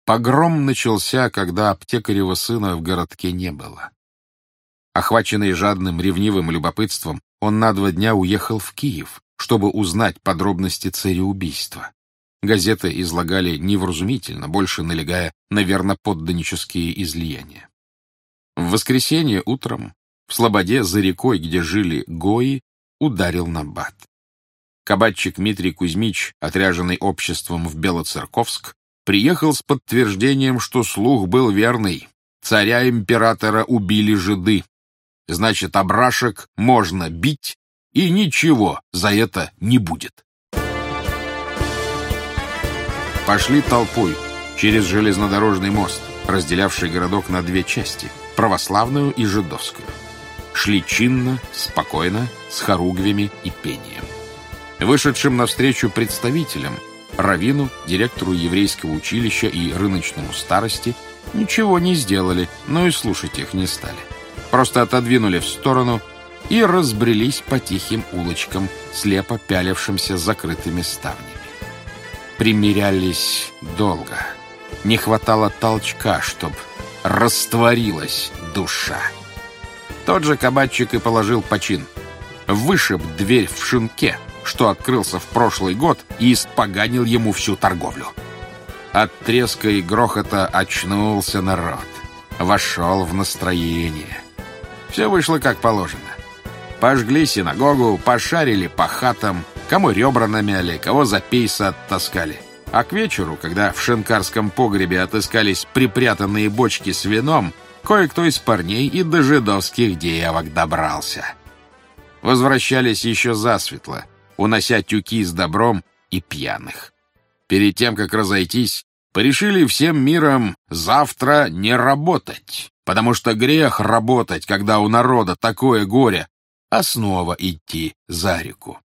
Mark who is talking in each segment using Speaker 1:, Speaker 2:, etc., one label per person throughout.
Speaker 1: Погром начался, когда аптекарева сына в городке не было. Охваченный жадным, ревнивым любопытством, он на 2 дня уехал в Киев, чтобы узнать подробности цареубийства. Газеты излагали невразумительно, больше налегая на верноподданнические излияния. В воскресенье утром в слободе за рекой, где жили гои, ударил набат. Кабачик Митрий Кузьмич, отряженный обществом в Белоцерковск, приехал с подтверждением, что слух был верный. Царя-императора убили жиды. Значит, обрашек можно бить, и ничего за это не будет. Пошли толпой через железнодорожный мост, разделявший городок на 2 части — православную и жидовскую. Шли чинно, спокойно, с хоругвями и пением. Вышедшим навстречу представителям, раввину, директору еврейского училища и рыночному старости, ничего не сделали, но и слушать их не стали. Просто отодвинули в сторону и разбрелись по тихим улочкам, слепо пялившимся закрытыми ставнями. Примирялись долго. Не хватало толчка, чтоб растворилась душа. Тот же кабачик и положил почин. Вышиб дверь в шинке, что открылся в прошлый год, и испоганил ему всю торговлю. От треска и грохота очнулся народ. Вошел в настроение. Все вышло как положено. Пожгли синагогу, пошарили по хатам, кому ребра намяли, кого за пейса оттаскали. А к вечеру, когда в шинкарском погребе отыскались припрятанные бочки с вином, кое-кто из парней и до жидовских девок добрался. Возвращались еще засветло, унося тюки с добром и пьяных. Перед тем, как разойтись, порешили всем миром завтра не работать, потому что грех работать, когда у народа такое горе, а снова идти за реку.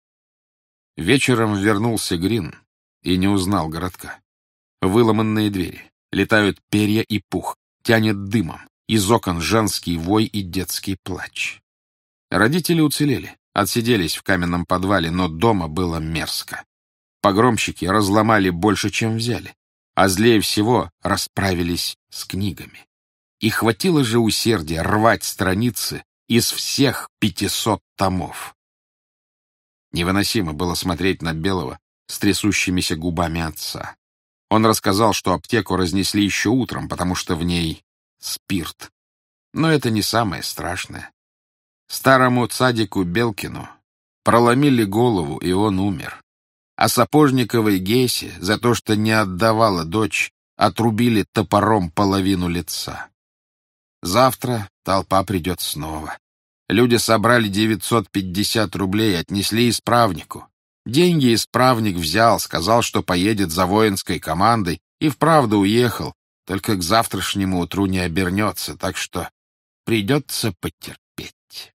Speaker 1: Вечером вернулся Грин и не узнал городка. Выломанные двери, летают перья и пух, тянет дымом, из окон женский вой и детский плач. Родители уцелели, отсиделись в каменном подвале, но дома было мерзко. Погромщики разломали больше, чем взяли, а злее всего расправились с книгами. И хватило же усердия рвать страницы из всех 500 томов. Невыносимо было смотреть на Белого с трясущимися губами отца. Он рассказал, что аптеку разнесли еще утром, потому что в ней спирт. Но это не самое страшное. Старому цадику Белкину проломили голову, и он умер. А Сапожниковой Гесе за то, что не отдавала дочь, отрубили топором половину лица. Завтра толпа придет снова. Люди собрали 950 рублей, отнесли исправнику. Деньги исправник взял, сказал, что поедет за воинской командой, и вправду уехал, только к завтрашнему утру не обернется, так что придется потерпеть.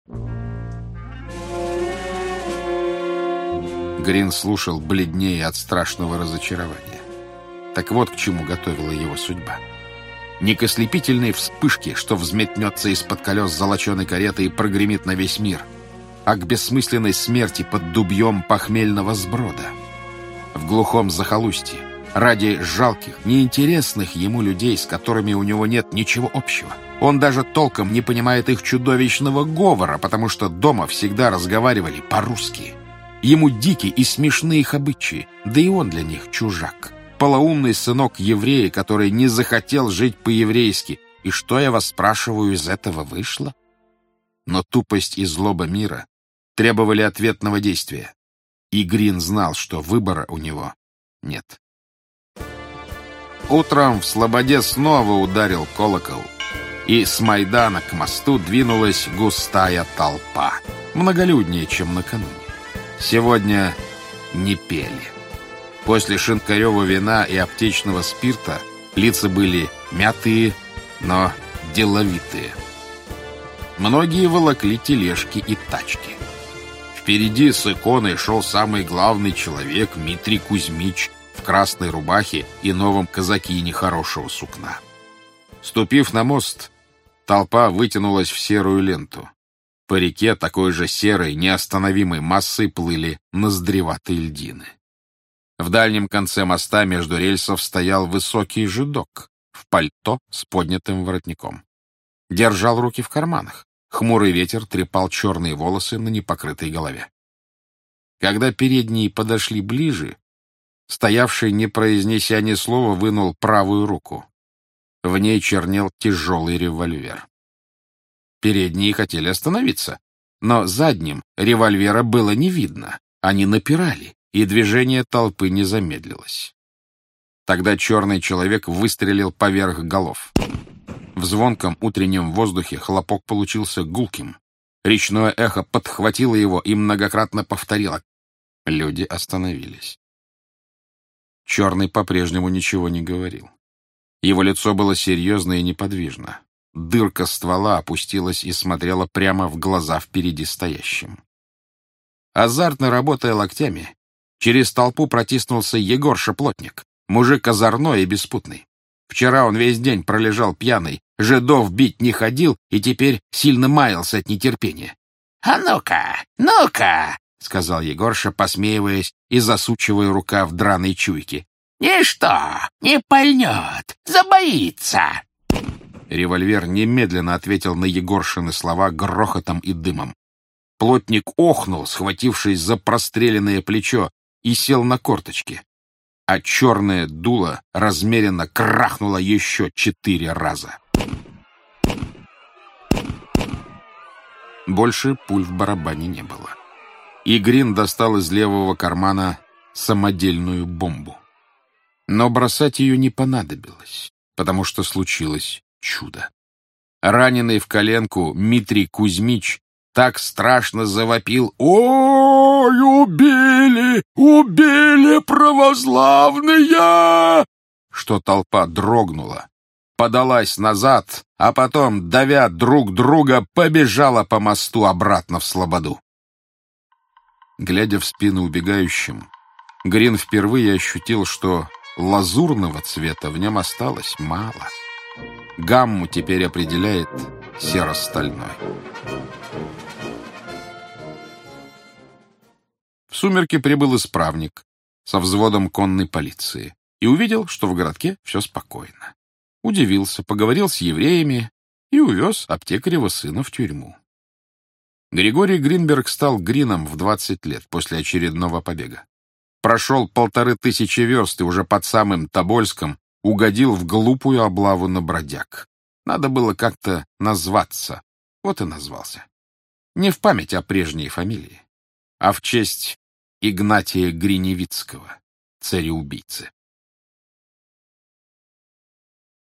Speaker 1: Грин слушал бледнее от страшного разочарования. Так вот к чему готовила его судьба. Не к ослепительной вспышке, что взметнется из-под колес золоченой кареты и прогремит на весь мир, а к бессмысленной смерти под дубьем похмельного сброда. В глухом захолустье, ради жалких, неинтересных ему людей, с которыми у него нет ничего общего. Он даже толком не понимает их чудовищного говора, потому что дома всегда разговаривали по-русски. Ему дики и смешны их обычаи, да и он для них чужак. Полоумный сынок еврея, который не захотел жить по-еврейски. И что, я вас спрашиваю, из этого вышло? Но тупость и злоба мира требовали ответного действия. И Грин знал, что выбора у него нет. Утром в слободе снова ударил колокол, и с Майдана к мосту двинулась густая толпа, многолюднее, чем накануне. Сегодня не пели. После шинкарева вина и аптечного спирта лица были мятые, но деловитые. Многие волокли тележки и тачки. Впереди с иконой шел самый главный человек Митрий Кузьмич в красной рубахе и новом казакине хорошего сукна. Ступив на мост, толпа вытянулась в серую ленту. По реке такой же серой, неостановимой массой плыли ноздреватые льдины. В дальнем конце моста между рельсов стоял высокий жидок в пальто с поднятым воротником. Держал руки в карманах. Хмурый ветер трепал черные волосы на непокрытой голове. Когда передние подошли ближе, стоявший, не произнеся ни слова, вынул правую руку. В ней чернел тяжелый револьвер. Передние хотели остановиться, но задним револьвера было не видно. Они напирали, и движение толпы не замедлилось. Тогда черный человек выстрелил поверх голов. В звонком утреннем воздухе хлопок получился гулким. Речное эхо подхватило его и многократно повторило. Люди остановились. Черный по-прежнему ничего не говорил. Его лицо было серьезно и неподвижно. Дырка ствола опустилась и смотрела прямо в глаза впереди стоящим. Азартно работая локтями, через толпу протиснулся Егорша Плотник, мужик озорной и беспутный. Вчера он весь день пролежал пьяный, жидов бить не ходил и теперь сильно маялся от нетерпения. — А ну-ка, ну-ка! — сказал Егорша, посмеиваясь и засучивая рукав драной чуйки. — Ничто, не пальнет, забоится! Револьвер немедленно ответил на Егоршины слова грохотом и дымом. Плотник охнул, схватившись за простреленное плечо, и сел на корточки, а черное дуло размеренно крахнуло еще 4 раза. Больше пуль в барабане не было. И Грин достал из левого кармана самодельную бомбу. Но бросать ее не понадобилось, потому что случилось чудо. Раненый в коленку Митрий Кузьмич так страшно завопил: «Ой, убили! Убили православные!» что толпа дрогнула, подалась назад, а потом, давя друг друга, побежала по мосту обратно в слободу. Глядя в спину убегающим, Грин впервые ощутил, что лазурного цвета в нем осталось мало. Гамму теперь определяет серо-стальной. В сумерки прибыл исправник со взводом конной полиции и увидел, что в городке все спокойно. Удивился, поговорил с евреями и увез аптекарева сына в тюрьму. Григорий Гринберг стал Грином в 20 лет после очередного побега. Прошел 1500 верст и уже под самым Тобольском угодил в глупую облаву на бродяг. Надо было как-то назваться, вот и назвался. Не в память о прежней фамилии, а в честь Игнатия Гриневицкого, цареубийцы.